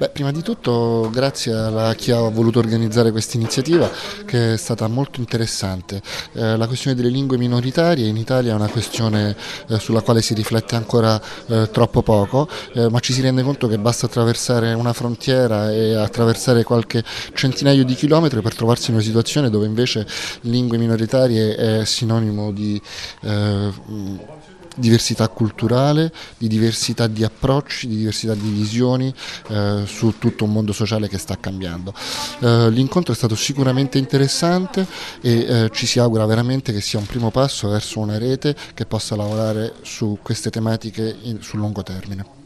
Prima di tutto grazie a chi ha voluto organizzare questa iniziativa che è stata molto interessante. La questione delle lingue minoritarie in Italia è una questione sulla quale si riflette ancora troppo poco, ma ci si rende conto che basta attraversare una frontiera e attraversare qualche centinaio di chilometri per trovarsi in una situazione dove invece lingue minoritarie è sinonimo di diversità culturale, di diversità di approcci, di diversità di visioni su tutto un mondo sociale che sta cambiando. L'incontro è stato sicuramente interessante e ci si augura veramente che sia un primo passo verso una rete che possa lavorare su queste tematiche sul lungo termine.